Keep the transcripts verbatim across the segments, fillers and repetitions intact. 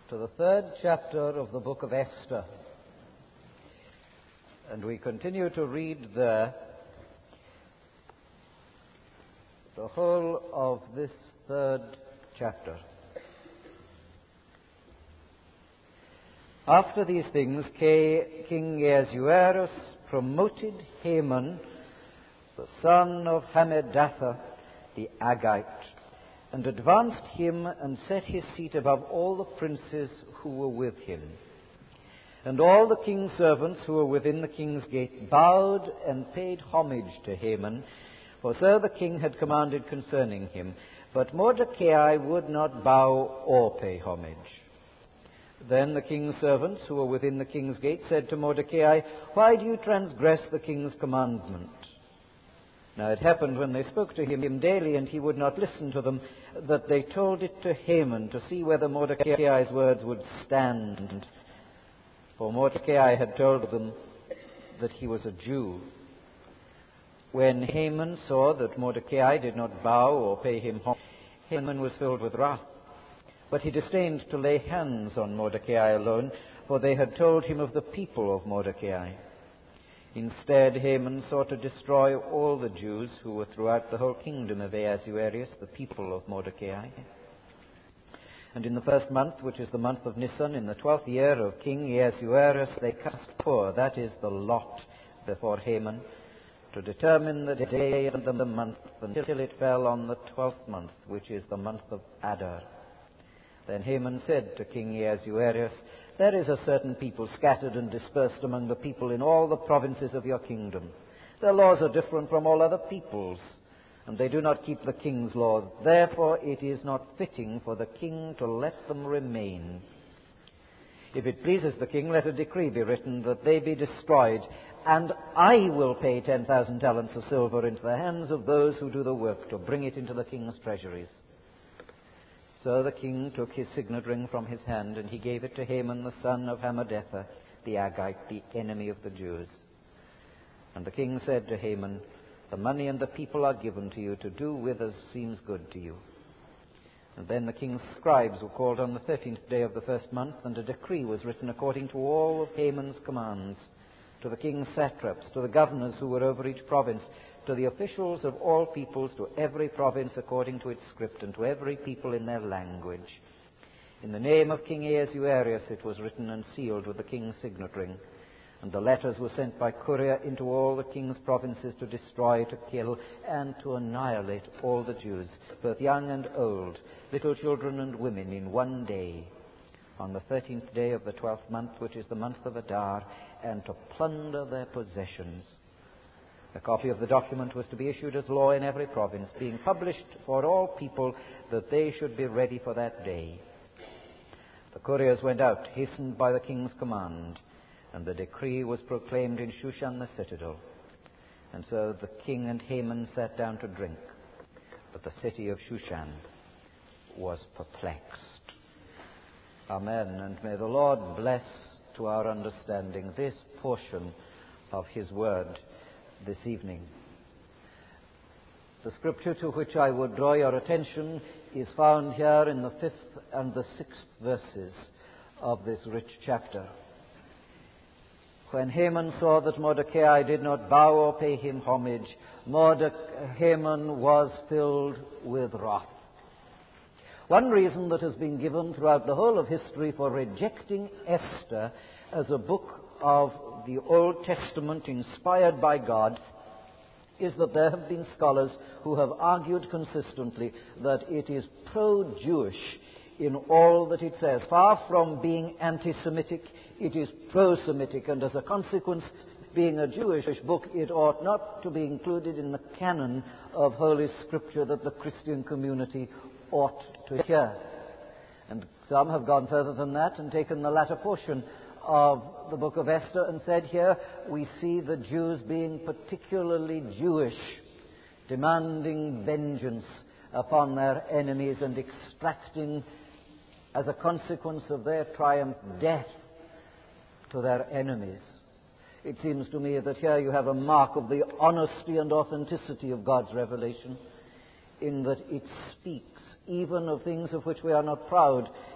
to the third chapter of the book of Esther. And we continue to read there the whole of this third chapter. After these things, King Ahasuerus promoted Haman, the son of Hammedatha, the Agagite, and advanced him and set his seat above all the princes who were with him. And all the king's servants who were within the king's gate bowed and paid homage to Haman, for so the king had commanded concerning him. But Mordecai would not bow or pay homage. Then the king's servants who were within the king's gate said to Mordecai, "Why do you transgress the king's commandment?" Now it happened when they spoke to him daily, and he would not listen to them, that they told it to Haman to see whether Mordecai's words would stand. For Mordecai had told them that he was a Jew. When Haman saw that Mordecai did not bow or pay him homage, Haman was filled with wrath. But he disdained to lay hands on Mordecai alone, for they had told him of the people of Mordecai. Instead, Haman sought to destroy all the Jews who were throughout the whole kingdom of Ahasuerus, the people of Mordecai. And in the first month, which is the month of Nisan, in the twelfth year of King Ahasuerus, they cast poor, that is, the lot, before Haman, to determine the day of the month until it fell on the twelfth month, which is the month of Adar. Then Haman said to King Ahasuerus, "There is a certain people scattered and dispersed among the people in all the provinces of your kingdom. Their laws are different from all other peoples, and they do not keep the king's laws. Therefore it is not fitting for the king to let them remain. If it pleases the king, let a decree be written that they be destroyed, and I will pay ten thousand talents of silver into the hands of those who do the work to bring it into the king's treasuries." So the king took his signet ring from his hand, and he gave it to Haman, the son of Hammedatha, the Agagite, the enemy of the Jews. And the king said to Haman, "The money and the people are given to you to do with as seems good to you." And then the king's scribes were called on the thirteenth day of the first month, and a decree was written according to all of Haman's commands, to the king's satraps, to the governors who were over each province, to the officials of all peoples, to every province according to its script, and to every people in their language. In the name of King Ahasuerus it was written and sealed with the king's signet ring. And the letters were sent by courier into all the king's provinces to destroy, to kill, and to annihilate all the Jews, both young and old, little children and women, in one day, on the thirteenth day of the twelfth month, which is the month of Adar, and to plunder their possessions. A copy of the document was to be issued as law in every province, being published for all people, that they should be ready for that day. The couriers went out, hastened by the king's command, and the decree was proclaimed in Shushan the citadel. And so the king and Haman sat down to drink, but the city of Shushan was perplexed. Amen. And may the Lord bless to our understanding this portion of his word this evening. The scripture to which I would draw your attention is found here in the fifth and the sixth verses of this rich chapter. When Haman saw that Mordecai did not bow or pay him homage, Mordecai, Haman was filled with wrath. One reason that has been given throughout the whole of history for rejecting Esther as a book of the Old Testament inspired by God is that there have been scholars who have argued consistently that it is pro-Jewish in all that it says. Far from being anti-Semitic, it is pro-Semitic, and as a consequence, being a Jewish book, it ought not to be included in the canon of Holy Scripture that the Christian community ought to hear. And some have gone further than that and taken the latter portion of the book of Esther and said, here we see the Jews being particularly Jewish, demanding vengeance upon their enemies and extracting, as a consequence of their triumph, death to their enemies. It seems to me that here you have a mark of the honesty and authenticity of God's revelation, in that it speaks even of things of which we are not proud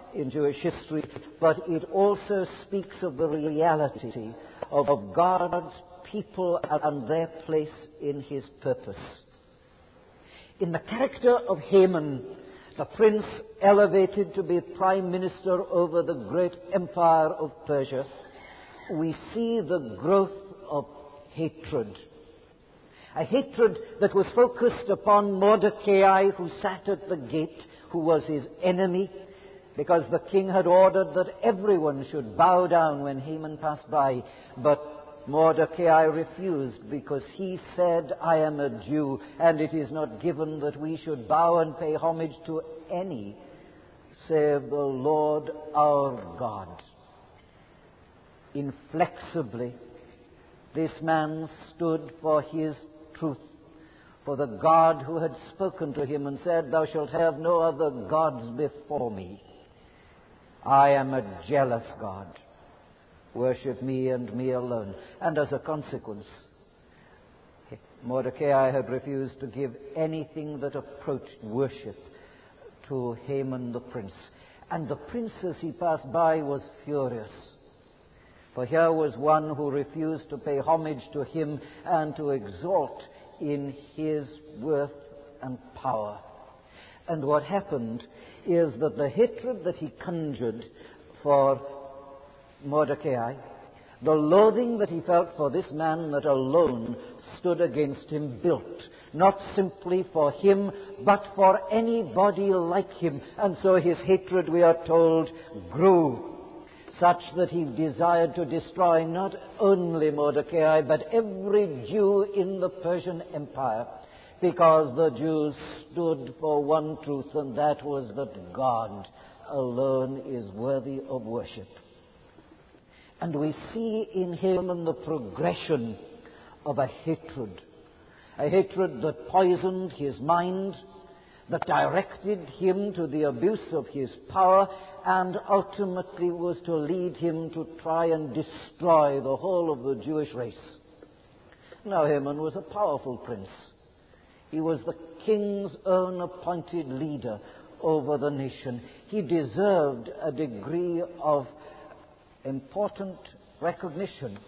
in Jewish history, but it also speaks of the reality of, of God's people and their place in his purpose. In the character of Haman, the prince elevated to be prime minister over the great empire of Persia, we see the growth of hatred. A hatred that was focused upon Mordecai, who sat at the gate, who was his enemy, because the king had ordered that everyone should bow down when Haman passed by. But Mordecai refused, because he said, I am a Jew, and it is not given that we should bow and pay homage to any save the Lord our God. Inflexibly, this man stood for his truth, for the God who had spoken to him and said, Thou shalt have no other gods before me. I am a jealous God. Worship me and me alone. And as a consequence, Mordecai had refused to give anything that approached worship to Haman the prince. And the prince, as he passed by, was furious. For here was one who refused to pay homage to him and to exalt in his worth and power. And what happened is that the hatred that he conjured for Mordecai, the loathing that he felt for this man that alone stood against him, built, not simply for him, but for anybody like him. And so his hatred, we are told, grew, such that he desired to destroy not only Mordecai, but every Jew in the Persian Empire, because the Jews stood for one truth, and that was that God alone is worthy of worship. And we see in Haman the progression of a hatred, a hatred that poisoned his mind, that directed him to the abuse of his power, and ultimately was to lead him to try and destroy the whole of the Jewish race. Now, Haman was a powerful prince. He was the king's own appointed leader over the nation. He deserved a degree of important recognition.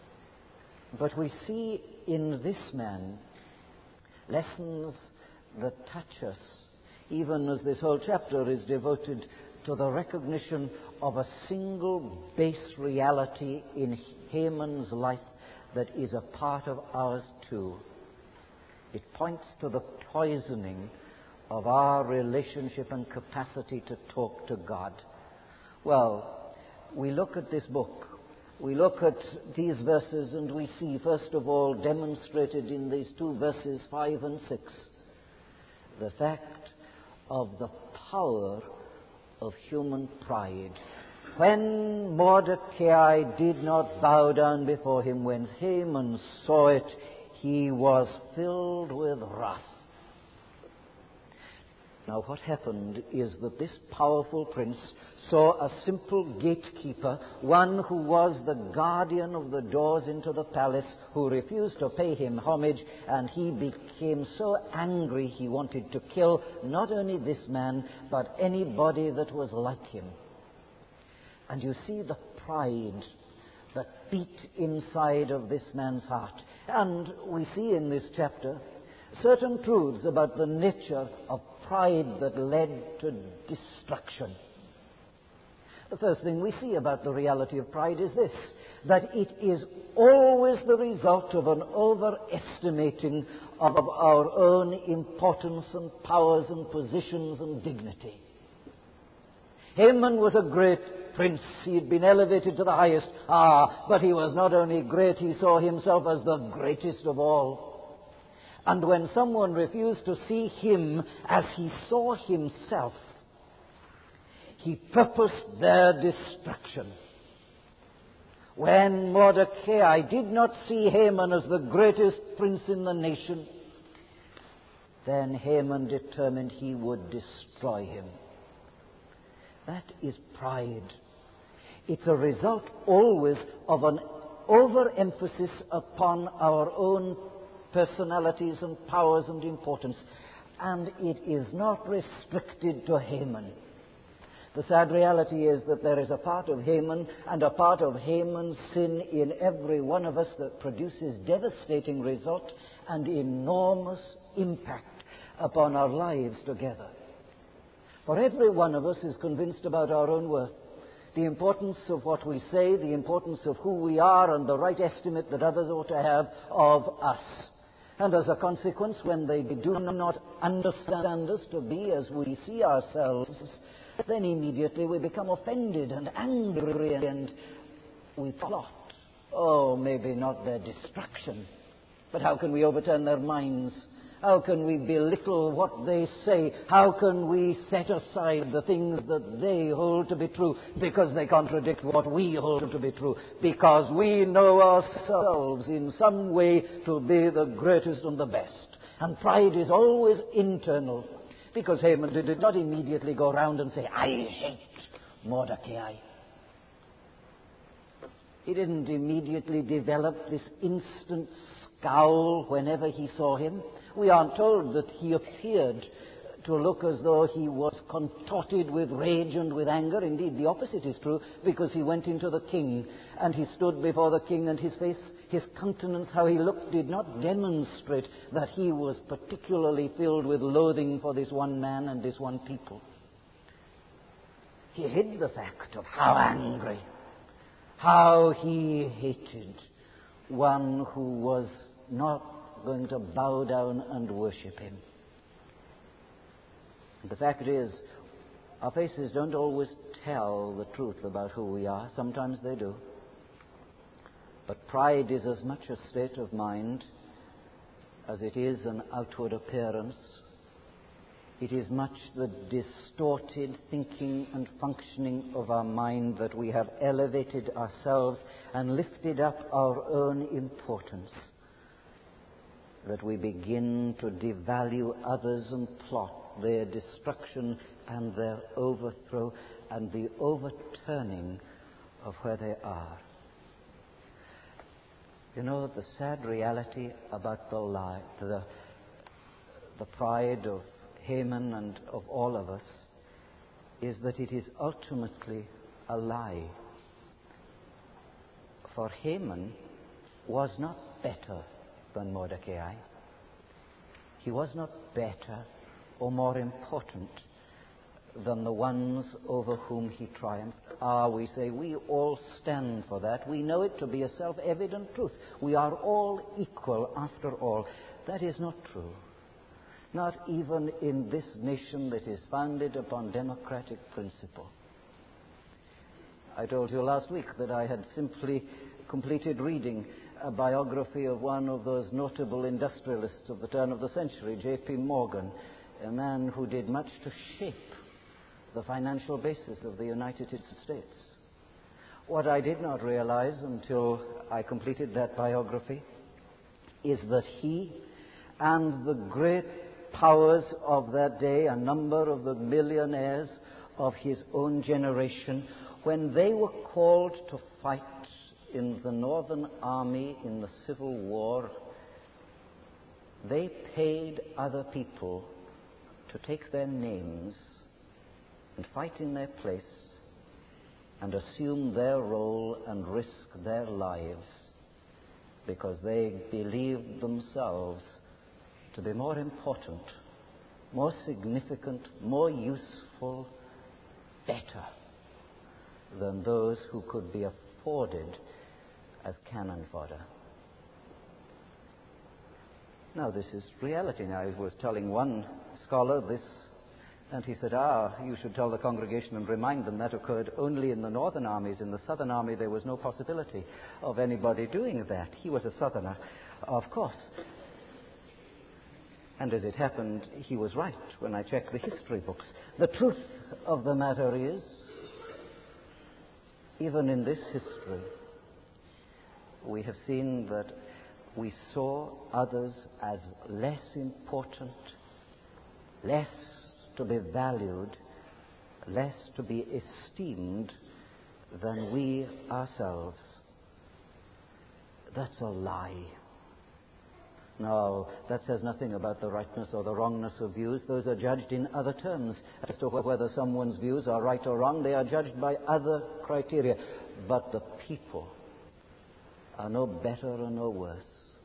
But we see in this man lessons that touch us, even as this whole chapter is devoted to the recognition of a single base reality in Haman's life that is a part of ours too. It points to the poisoning of our relationship and capacity to talk to God. Well, we look at this book, we look at these verses, and we see, first of all, demonstrated in these two verses, five and six, the fact of the power of human pride. When Mordecai did not bow down before him, when Haman saw it, he was filled with wrath. Now, what happened is that this powerful prince saw a simple gatekeeper, one who was the guardian of the doors into the palace, who refused to pay him homage, and he became so angry he wanted to kill not only this man, but anybody that was like him. And you see the pride that beat inside of this man's heart. And we see in this chapter certain truths about the nature of pride that led to destruction. The first thing we see about the reality of pride is this, that it is always the result of an overestimating of our own importance and powers and positions and dignity. Haman was a great prince. He had been elevated to the highest. Ah, but he was not only great, he saw himself as the greatest of all. And when someone refused to see him as he saw himself, he purposed their destruction. When Mordecai did not see Haman as the greatest prince in the nation, then Haman determined he would destroy him. That is pride. It's a result always of an overemphasis upon our own personalities and powers and importance. And it is not restricted to Haman. The sad reality is that there is a part of Haman and a part of Haman's sin in every one of us that produces devastating result and enormous impact upon our lives together. For every one of us is convinced about our own worth, the importance of what we say, the importance of who we are, and the right estimate that others ought to have of us. And as a consequence, when they do not understand us to be as we see ourselves, then immediately we become offended and angry, and we plot. Oh, maybe not their destruction, but how can we overturn their minds? How can we belittle what they say? How can we set aside the things that they hold to be true because they contradict what we hold to be true? Because we know ourselves in some way to be the greatest and the best. And pride is always internal. Because Haman did not immediately go around and say, I hate Mordecai. He didn't immediately develop this instant scowl whenever he saw him. We aren't told that he appeared to look as though he was contorted with rage and with anger. Indeed, the opposite is true, because he went into the king and he stood before the king, and his face, his countenance, how he looked, did not demonstrate that he was particularly filled with loathing for this one man and this one people. He hid the fact of how angry, how he hated one who was not going to bow down and worship him. The fact is, our faces don't always tell the truth about who we are. Sometimes they do. But pride is as much a state of mind as it is an outward appearance. It is much the distorted thinking and functioning of our mind that we have elevated ourselves and lifted up our own importance, that we begin to devalue others and plot their destruction and their overthrow and the overturning of where they are. You know, the sad reality about the lie, the, the pride of Haman and of all of us, is that it is ultimately a lie. For Haman was not better than Mordecai. He was not better or more important than the ones over whom he triumphed. Ah, we say, we all stand for that. We know it to be a self-evident truth. We are all equal after all. That is not true. Not even in this nation that is founded upon democratic principle. I told you last week that I had simply completed reading a biography of one of those notable industrialists of the turn of the century, J P Morgan, a man who did much to shape the financial basis of the United States. What I did not realize until I completed that biography is that he and the great powers of that day, a number of the millionaires of his own generation, when they were called to fight in the Northern Army in the Civil War, they paid other people to take their names and fight in their place and assume their role and risk their lives because they believed themselves to be more important, more significant, more useful, better than those who could be afforded as cannon fodder. Now, this is reality. Now, I was telling one scholar this, and he said, ah, you should tell the congregation and remind them that occurred only in the northern armies. In the southern army, there was no possibility of anybody doing that. He was a southerner, of course. And as it happened, he was right when I checked the history books. The truth of the matter is, even in this history, we have seen that we saw others as less important, less to be valued, less to be esteemed than we ourselves. That's a lie. Now, that says nothing about the rightness or the wrongness of views. Those are judged in other terms. As to whether someone's views are right or wrong, they are judged by other criteria. But the people are no better or no worse.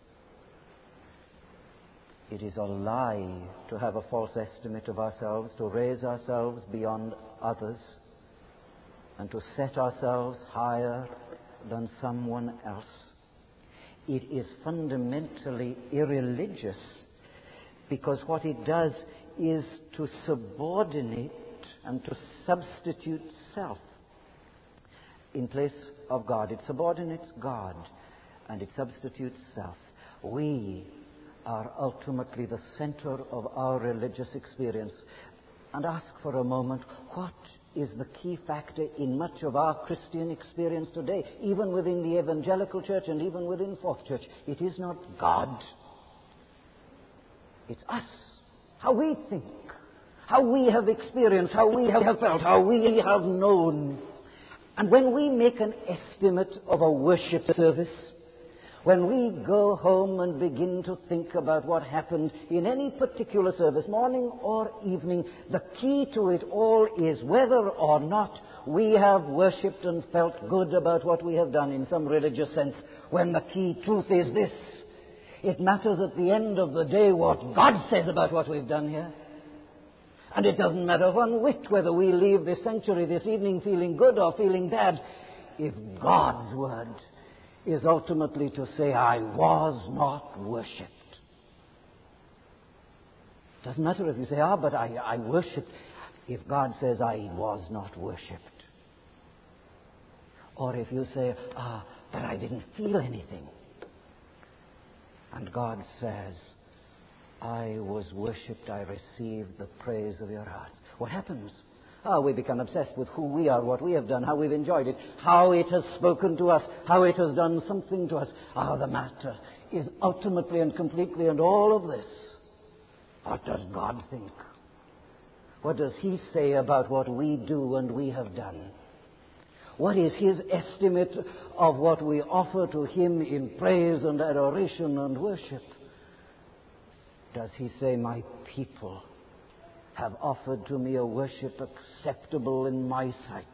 It is a lie to have a false estimate of ourselves, to raise ourselves beyond others, and to set ourselves higher than someone else. It is fundamentally irreligious, because what it does is to subordinate and to substitute self in place of God. It subordinates God and it substitutes self. We are ultimately the center of our religious experience. And ask for a moment, what is the key factor in much of our Christian experience today, even within the evangelical church and even within Fourth Church? It is not God. It's us. How we think, how we have experienced, how we have felt, how we have known. And when we make an estimate of a worship service, when we go home and begin to think about what happened in any particular service, morning or evening, the key to it all is whether or not we have worshipped and felt good about what we have done in some religious sense, when the key truth is this: it matters at the end of the day what God says about what we've done here. And it doesn't matter one whit whether we leave this sanctuary this evening feeling good or feeling bad, if God's word is ultimately to say, I was not worshipped. Doesn't matter if you say, ah, but I, I worshipped. If God says, I was not worshipped. Or if you say, ah, but I didn't feel anything. And God says, I was worshipped, I received the praise of your hearts. What happens? Ah, we become obsessed with who we are, what we have done, how we've enjoyed it, how it has spoken to us, how it has done something to us. Ah, the matter is ultimately and completely, and all of this, what does God think? What does He say about what we do and we have done? What is His estimate of what we offer to Him in praise and adoration and worship? Does He say, my people have offered to me a worship acceptable in my sight?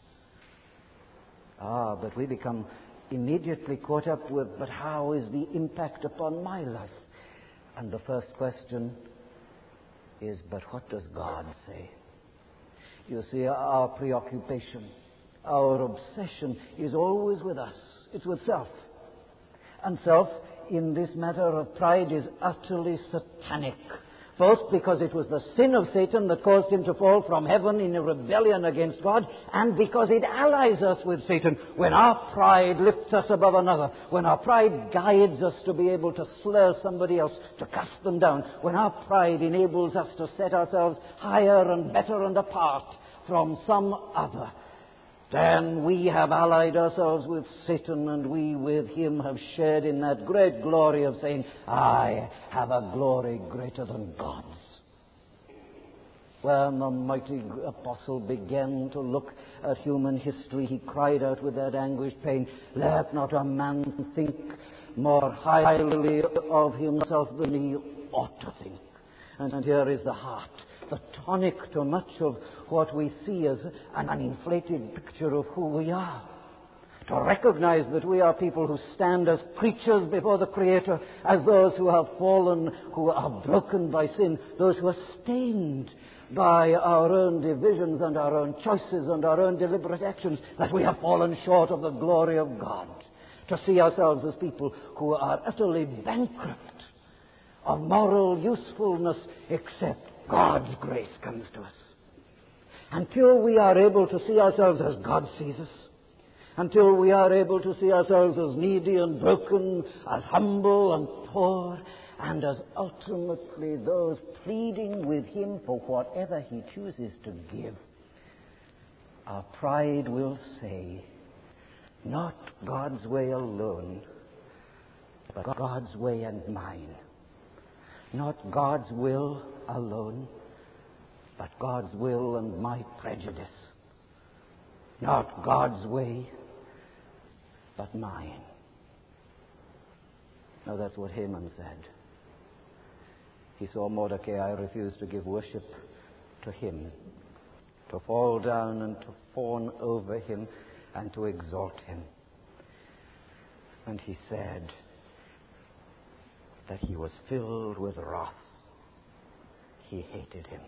Ah, but we become immediately caught up with, but how is the impact upon my life? And the first question is, but what does God say? You see, our preoccupation, our obsession is always with us. It's with self. And self, in this matter of pride, is utterly satanic. Both because it was the sin of Satan that caused him to fall from heaven in a rebellion against God, and because it allies us with Satan when our pride lifts us above another, when our pride guides us to be able to slur somebody else, to cast them down, when our pride enables us to set ourselves higher and better and apart from some other. Then we have allied ourselves with Satan, and we with him have shared in that great glory of saying, I have a glory greater than God's. When the mighty apostle began to look at human history, he cried out with that anguished pain, let not a man think more highly of himself than he ought to think. And, and here is the heart, the tonic to much of what we see as an, an inflated picture of who we are. To recognize that we are people who stand as creatures before the Creator, as those who have fallen, who are broken by sin, those who are stained by our own divisions and our own choices and our own deliberate actions, that we have fallen short of the glory of God. To see ourselves as people who are utterly bankrupt of moral usefulness, except God's grace comes to us. Until we are able to see ourselves as God sees us, until we are able to see ourselves as needy and broken, as humble and poor, and as ultimately those pleading with Him for whatever He chooses to give, our pride will say, not God's way alone, but God's way and mine. Not God's will alone, but God's will and my prejudice. Not God's way, but mine. Now that's what Haman said. he saw Mordecai refuse to give worship to him, to fall down and to fawn over him and to exalt him. And he said that he was filled with wrath. He hated him.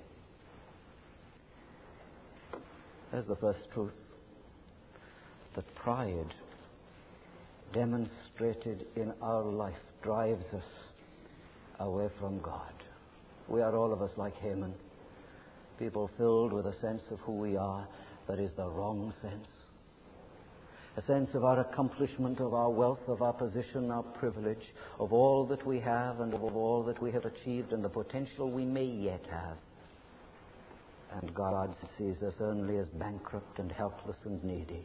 There's the first truth, that pride demonstrated in our life drives us away from God. We are all of us like Haman, people filled with a sense of who we are that is the wrong sense. A sense of our accomplishment, of our wealth, of our position, our privilege, of all that we have and of all that we have achieved and the potential we may yet have. And God sees us only as bankrupt and helpless and needy.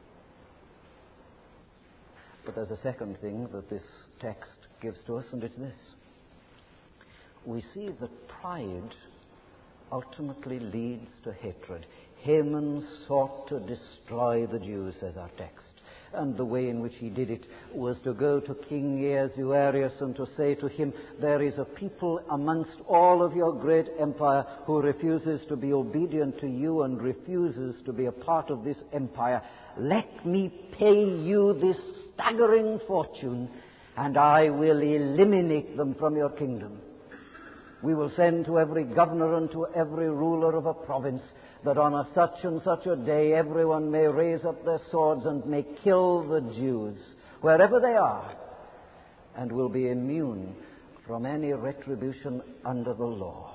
But there's a second thing that this text gives to us, and it's this. We see that pride ultimately leads to hatred. Haman sought to destroy the Jews, says our text. And the way in which he did it was to go to King Ahasuerus and to say to him, there is a people amongst all of your great empire who refuses to be obedient to you and refuses to be a part of this empire. Let me pay you this staggering fortune, and I will eliminate them from your kingdom. We will send to every governor and to every ruler of a province that on a such and such a day everyone may raise up their swords and may kill the Jews wherever they are, and will be immune from any retribution under the law.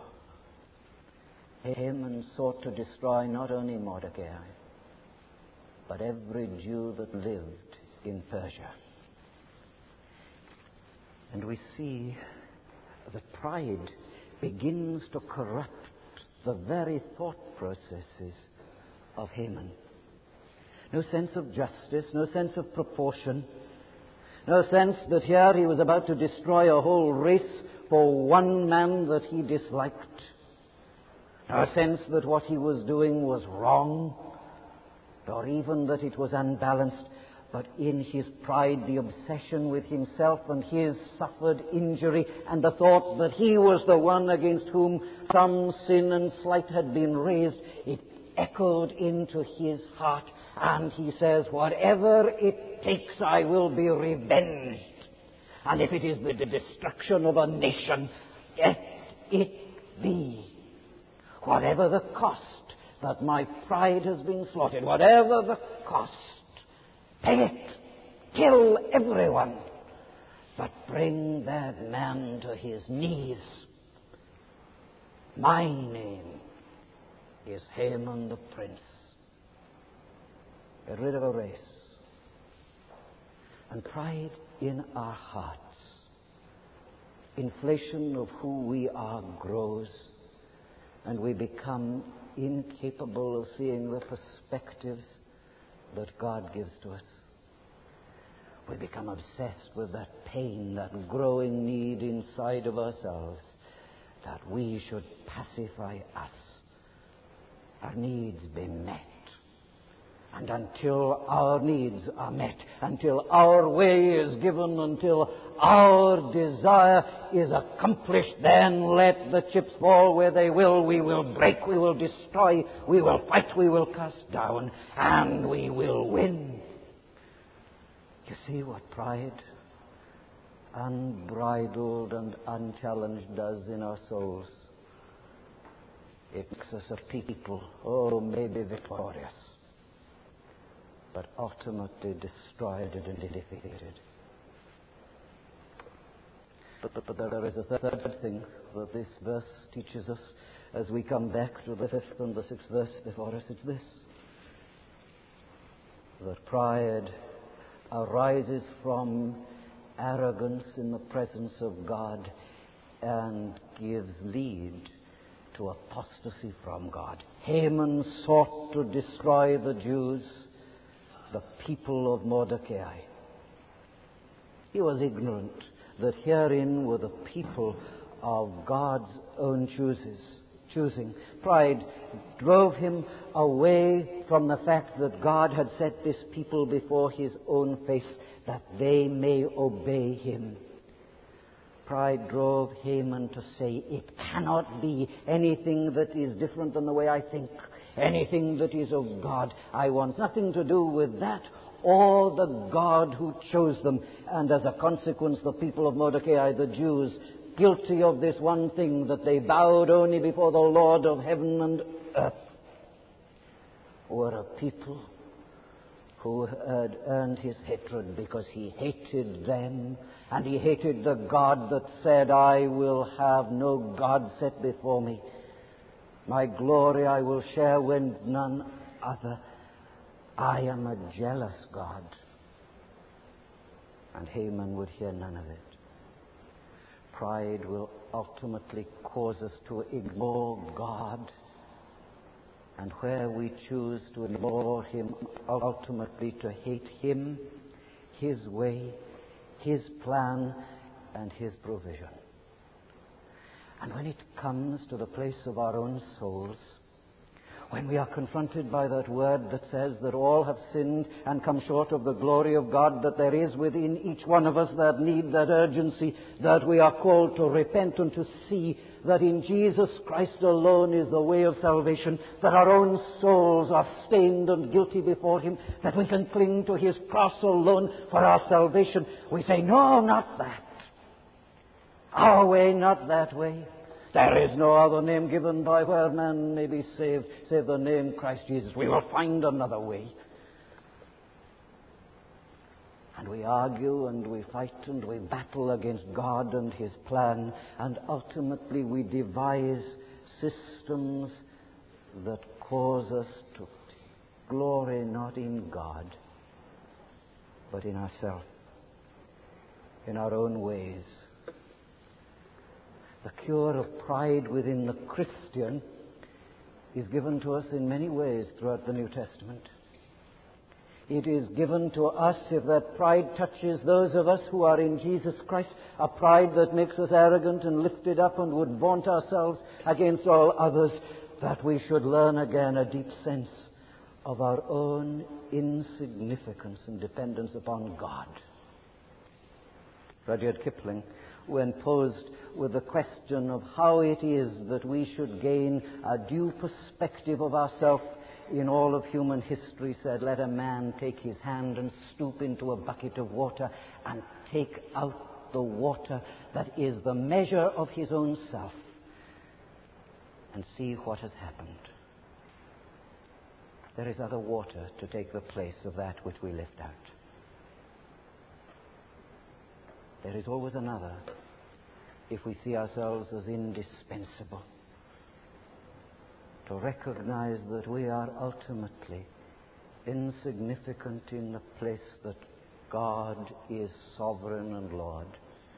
Haman sought to destroy not only Mordecai, but every Jew that lived in Persia. And we see that pride begins to corrupt the very thought processes of Haman. No sense of justice, no sense of proportion, no sense that here he was about to destroy a whole race for one man that he disliked. No sense that what he was doing was wrong, or even that it was unbalanced. But in his pride, the obsession with himself and his suffered injury, and the thought that he was the one against whom some sin and slight had been raised, it echoed into his heart. And he says, whatever it takes, I will be revenged. And if it is the destruction of a nation, let it be. Whatever the cost that my pride has been slaughtered, whatever the cost, pay it, kill everyone, but bring that man to his knees. My name is Haman the Prince. Get rid of a race. And pride in our hearts, inflation of who we are grows, and we become incapable of seeing the perspectives that God gives to us. We become obsessed with that pain, that growing need inside of ourselves, that we should pacify us, our needs be met. And until our needs are met, until our way is given, until our desire is accomplished, then let the chips fall where they will. We will break, we will destroy, we will fight, we will cast down, and we will win. You see what pride, unbridled and unchallenged, does in our souls? It makes us a people, oh, maybe victorious, but ultimately destroyed and defeated. But, but, but there is a third thing that this verse teaches us as we come back to the fifth and the sixth verse before us. It's this: that pride arises from arrogance in the presence of God and gives lead to apostasy from God. Haman sought to destroy the Jews, the people of Mordecai. He was ignorant that herein were the people of God's own chooses, choosing. Pride drove him away from the fact that God had set this people before his own face, that they may obey him. Pride drove Haman to say, it cannot be anything that is different than the way I think, anything that is of God. I want nothing to do with that or the God who chose them. And as a consequence, the people of Mordecai, the Jews, guilty of this one thing, that they bowed only before the Lord of heaven and earth, were a people who had earned his hatred because he hated them, and he hated the God that said, I will have no God set before me. My glory I will share with none other. I am a jealous God. And Haman would hear none of it. Pride will ultimately cause us to ignore God. And where we choose to ignore him, ultimately to hate him, his way, his plan, and his provision. And when it comes to the place of our own souls, when we are confronted by that word that says that all have sinned and come short of the glory of God, that there is within each one of us that need, that urgency, that we are called to repent and to see that in Jesus Christ alone is the way of salvation, that our own souls are stained and guilty before him, that we can cling to his cross alone for our salvation. We say, no, not that. Our way, not that way. There is no other name given by where man may be saved, save the name Christ Jesus. We will find another way. And we argue and we fight and we battle against God and his plan, and ultimately we devise systems that cause us to glory not in God, but in ourselves, in our own ways. The cure of pride within the Christian is given to us in many ways throughout the New Testament. It is given to us if that pride touches those of us who are in Jesus Christ, a pride that makes us arrogant and lifted up and would vaunt ourselves against all others, that we should learn again a deep sense of our own insignificance and dependence upon God. Rudyard Kipling, when posed with the question of how it is that we should gain a due perspective of ourselves in all of human history, said, let a man take his hand and stoop into a bucket of water and take out the water that is the measure of his own self, and see what has happened. There is other water to take the place of that which we lift out. There is always another if we see ourselves as indispensable. To recognize that we are ultimately insignificant in the place that God is sovereign and Lord.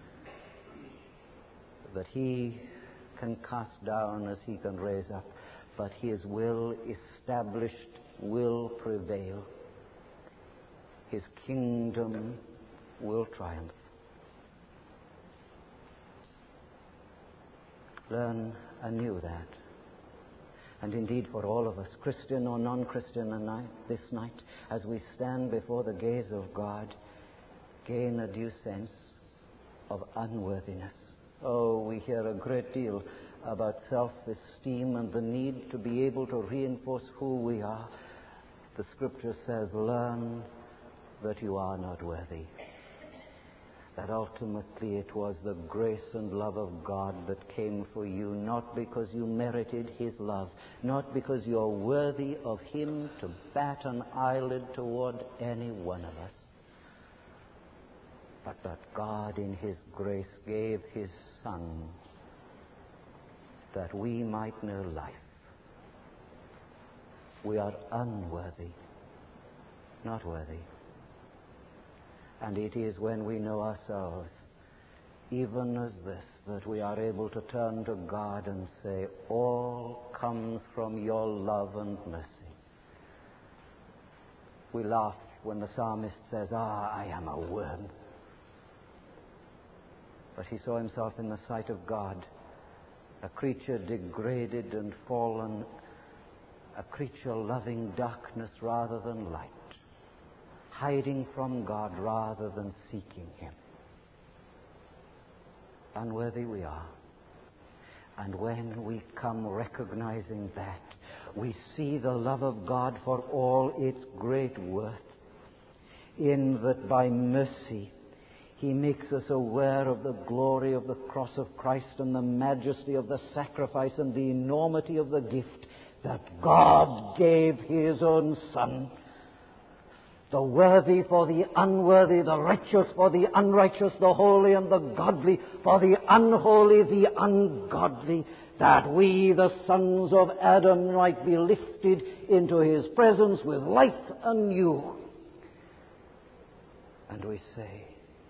That he can cast down as he can raise up, but his will established will prevail. His kingdom will triumph. Learn anew that. And indeed for all of us, Christian or non-Christian, this night, as we stand before the gaze of God, gain a due sense of unworthiness. Oh, we hear a great deal about self-esteem and the need to be able to reinforce who we are. The Scripture says, learn that you are not worthy. That ultimately it was the grace and love of God that came for you, not because you merited his love, not because you are worthy of him to bat an eyelid toward any one of us, but that God in his grace gave his Son that we might know life. We are unworthy, not worthy. And it is when we know ourselves, even as this, that we are able to turn to God and say, all comes from your love and mercy. We laugh when the psalmist says, ah, I am a worm. But he saw himself in the sight of God, a creature degraded and fallen, a creature loving darkness rather than light, hiding from God rather than seeking him. unworthy we are. And when we come recognizing that, we see the love of God for all its great worth, in that by mercy He makes us aware of the glory of the cross of Christ and the majesty of the sacrifice and the enormity of the gift that God gave His own Son. The worthy for the unworthy, the righteous for the unrighteous, the holy and the godly for the unholy, the ungodly, that we, the sons of Adam, might be lifted into His presence with life anew. And we say,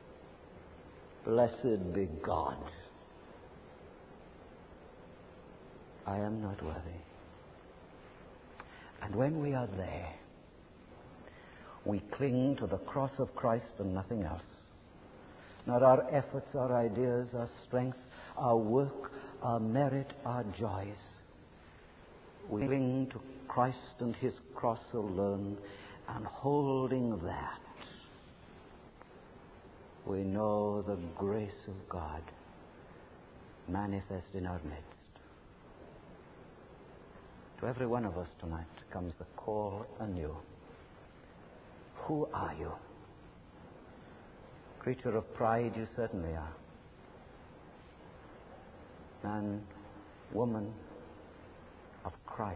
blessed be God. I am not worthy. And when we are there, we cling to the cross of Christ and nothing else. Not our efforts, our ideas, our strength, our work, our merit, our joys. We cling to Christ and His cross alone, and holding that, we know the grace of God manifest in our midst. To every one of us tonight comes the call anew. Who are you? Creature of pride you certainly are. Man, woman of Christ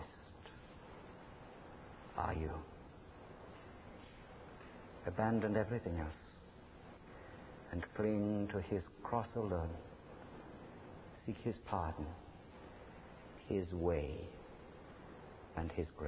are you. Abandon everything else and cling to His cross alone. Seek His pardon, His way, and His grace.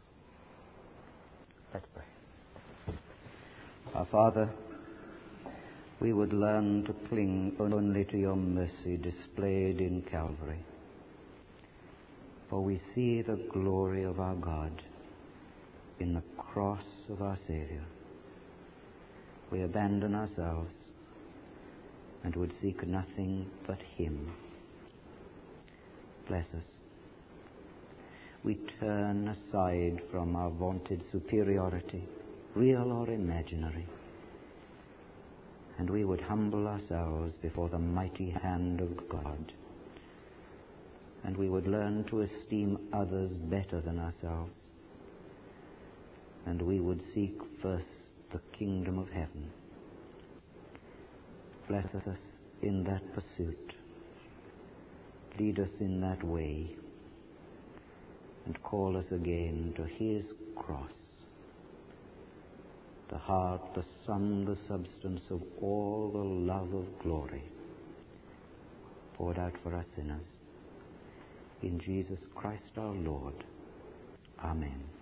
Let's pray. Our Father, we would learn to cling only to Your mercy displayed in Calvary. For we see the glory of our God in the cross of our Savior. We abandon ourselves and would seek nothing but Him. Bless us. We turn aside from our vaunted superiority, real or imaginary, and we would humble ourselves before the mighty hand of God, and we would learn to esteem others better than ourselves, and we would seek first the kingdom of heaven. Bless us in that pursuit. Lead us in that way, and call us again to His cross, the heart, the sum, the substance of all the love of glory poured out for us sinners. In Jesus Christ our Lord. Amen.